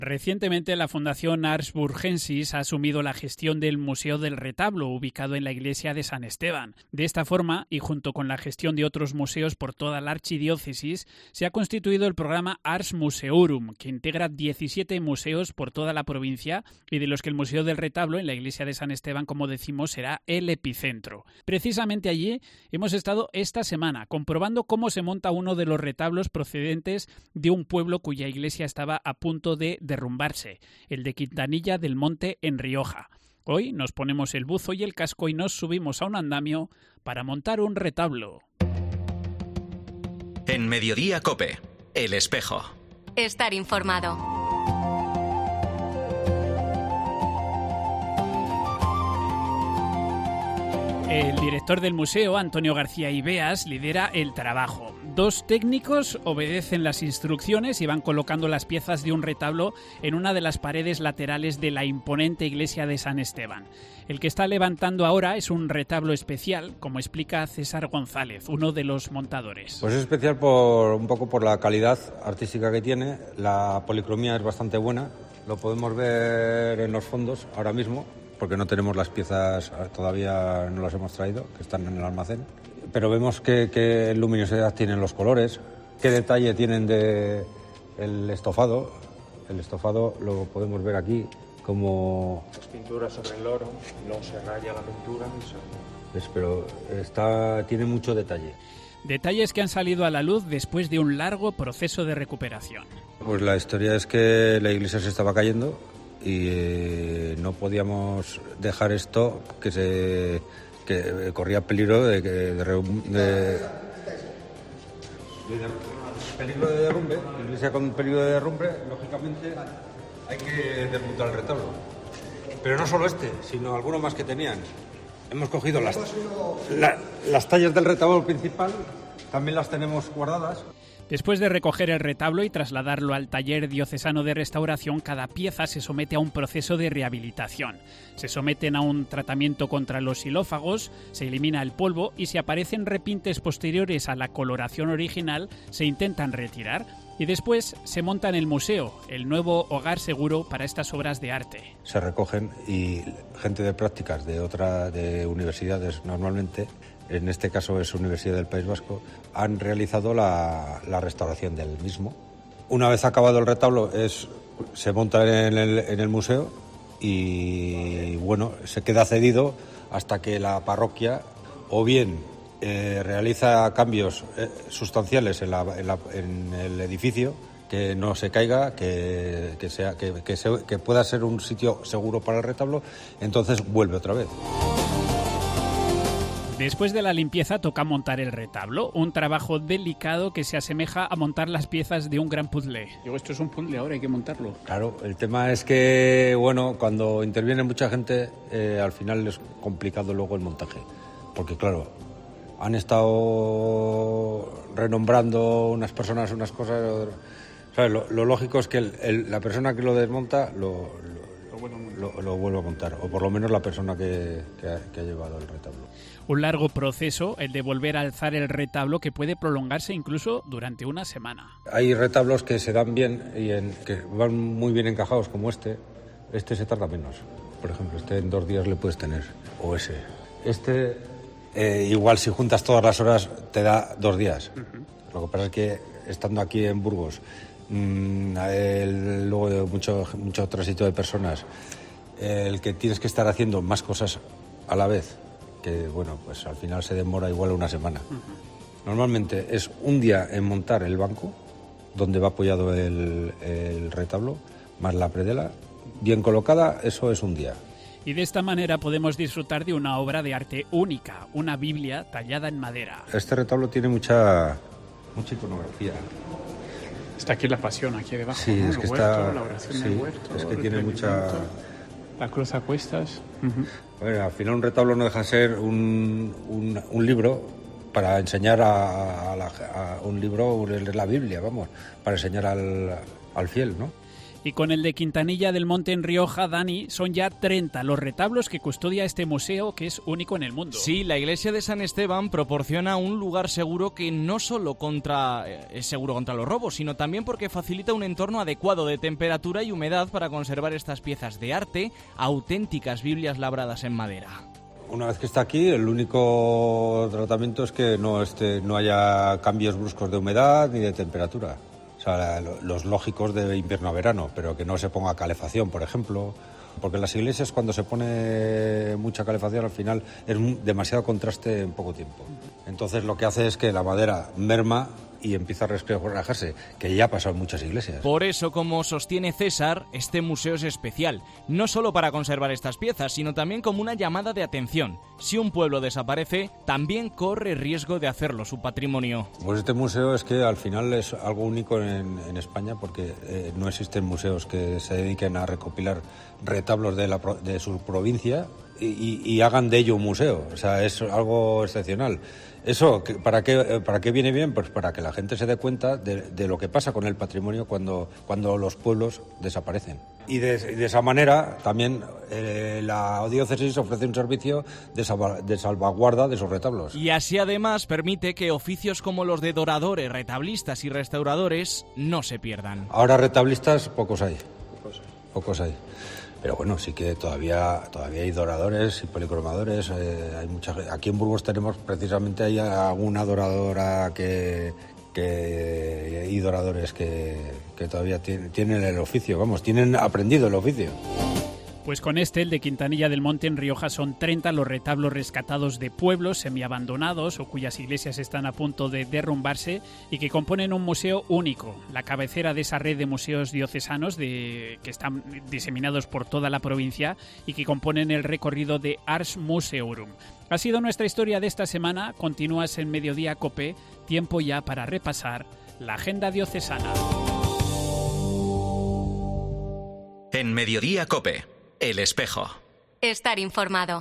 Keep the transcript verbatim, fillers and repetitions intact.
Recientemente, la Fundación Ars Burgensis ha asumido la gestión del Museo del Retablo, ubicado en la iglesia de San Esteban. De esta forma, y junto con la gestión de otros museos por toda la archidiócesis, se ha constituido el programa Ars Museorum, que integra diecisiete museos por toda la provincia y de los que el Museo del Retablo, en la iglesia de San Esteban, como decimos, será el epicentro. Precisamente allí hemos estado esta semana, comprobando cómo se monta uno de los retablos procedentes de un pueblo cuya iglesia estaba a punto de derrumbarse, el de Quintanilla del Monte en Rioja. Hoy nos ponemos el buzo y el casco y nos subimos a un andamio para montar un retablo. En Mediodía COPE, El Espejo. Estar informado. El director del museo, Antonio García Ibeas, lidera el trabajo. Dos técnicos obedecen las instrucciones y van colocando las piezas de un retablo en una de las paredes laterales de la imponente iglesia de San Esteban. El que está levantando ahora es un retablo especial, como explica César González, uno de los montadores. Pues es especial por un poco por la calidad artística que tiene. La policromía es bastante buena. Lo podemos ver en los fondos ahora mismo, porque no tenemos las piezas, todavía no las hemos traído, que están en el almacén. Pero vemos qué, qué luminosidad tienen los colores, qué detalle tienen de el estofado. El estofado lo podemos ver aquí como... Las pinturas sobre el oro, luego se raya la pintura. Y se... Pero está, tiene mucho detalle. Detalles que han salido a la luz después de un largo proceso de recuperación. Pues la historia es que la iglesia se estaba cayendo y eh, no podíamos dejar esto que se que corría peligro de, de, de, de, de peligro de derrumbe. La iglesia con peligro de derrumbe, lógicamente hay que desmontar el retablo. Pero no solo este, sino alguno más que tenían. Hemos cogido las, la, las tallas del retablo principal, también las tenemos guardadas. Después de recoger el retablo y trasladarlo al taller diocesano de restauración, cada pieza se somete a un proceso de rehabilitación. Se someten a un tratamiento contra los xilófagos, se elimina el polvo y si aparecen repintes posteriores a la coloración original, se intentan retirar y después se monta en el museo, el nuevo hogar seguro para estas obras de arte. Se recogen y gente de prácticas de otras de universidades normalmente, en este caso es Universidad del País Vasco, han realizado la, la restauración del mismo. Una vez acabado el retablo, es, se monta en el, en el museo y bueno, se queda cedido hasta que la parroquia o bien eh, realiza cambios eh, sustanciales en, la, en, la, en el edificio, que no se caiga, que, que, sea, que, que, se, que pueda ser un sitio seguro para el retablo, entonces vuelve otra vez. Después de la limpieza toca montar el retablo, un trabajo delicado que se asemeja a montar las piezas de un gran puzzle. Digo, esto es un puzzle ahora, hay que montarlo. Claro, el tema es que, bueno, cuando interviene mucha gente, eh, al final es complicado luego el montaje. Porque, claro, han estado renombrando unas personas unas cosas. ¿Sabes? Lo, lo lógico es que el, el, la persona que lo desmonta lo, lo, lo, lo, lo vuelve a montar, o por lo menos la persona que, que, ha, que ha llevado el retablo. Un largo proceso, el de volver a alzar el retablo, que puede prolongarse incluso durante una semana. Hay retablos que se dan bien y en, que van muy bien encajados, como este. Este se tarda menos. Por ejemplo, este en dos días le puedes tener. O ese. Este, eh, igual si juntas todas las horas, te da dos días. Uh-huh. Lo que pasa es que, estando aquí en Burgos, mmm, el, luego de mucho, mucho tránsito de personas, el que tienes que estar haciendo más cosas a la vez, que bueno, pues al final se demora igual una semana. Uh-huh. Normalmente es un día en montar el banco, donde va apoyado el, el retablo, más la predela, bien colocada, eso es un día. Y de esta manera podemos disfrutar de una obra de arte única, una Biblia tallada en madera. Este retablo tiene mucha, mucha iconografía. Está aquí la pasión, aquí debajo. Sí, ¿no? es que el está... huerto, la oración sí, del huerto, es que tiene mucha... La cruz a cuestas. Uh-huh. Bueno, al final un retablo no deja de ser un, un, un libro para enseñar a, a, la, a un libro, la Biblia, vamos, para enseñar al, al fiel, ¿no? Y con el de Quintanilla del Monte en Rioja, Dani, son ya treinta los retablos que custodia este museo, que es único en el mundo. Sí, la iglesia de San Esteban proporciona un lugar seguro que no solo contra, es seguro contra los robos, sino también porque facilita un entorno adecuado de temperatura y humedad para conservar estas piezas de arte, auténticas Biblias labradas en madera. Una vez que está aquí, el único tratamiento es que no, este, no haya cambios bruscos de humedad ni de temperatura. O sea, los lógicos de invierno a verano, pero que no se ponga calefacción, por ejemplo. Porque en las iglesias, cuando se pone mucha calefacción, al final es demasiado contraste en poco tiempo. Entonces lo que hace es que la madera merma y empieza a resquebrajarse, que ya ha pasado en muchas iglesias. Por eso, como sostiene César, este museo es especial, no solo para conservar estas piezas, sino también como una llamada de atención. Si un pueblo desaparece, también corre riesgo de hacerlo su patrimonio. Pues este museo es que al final es algo único en, en España, porque eh, no existen museos que se dediquen a recopilar retablos de, la, de su provincia y, y, y hagan de ello un museo. O sea, es algo excepcional. ¿Eso para qué, para qué viene bien? Pues para que la gente se dé cuenta de, de lo que pasa con el patrimonio cuando, cuando los pueblos desaparecen. Y de, de esa manera también eh, la diócesis ofrece un servicio de, salva, de salvaguarda de esos retablos. Y así además permite que oficios como los de doradores, retablistas y restauradores no se pierdan. Ahora retablistas pocos hay, pocos hay. Pero bueno, sí que todavía todavía hay doradores y policromadores. Eh, hay mucha, aquí en Burgos tenemos precisamente hay alguna doradora que, que y doradores que, que todavía tienen, tienen el oficio, vamos, tienen aprendido el oficio. Pues con este, el de Quintanilla del Monte en Rioja, son treinta los retablos rescatados de pueblos semiabandonados o cuyas iglesias están a punto de derrumbarse y que componen un museo único, la cabecera de esa red de museos diocesanos de, que están diseminados por toda la provincia y que componen el recorrido de Ars Museorum. Ha sido nuestra historia de esta semana. Continúas en Mediodía Cope, tiempo ya para repasar la agenda diocesana. En Mediodía Cope, El Espejo. Estar informado.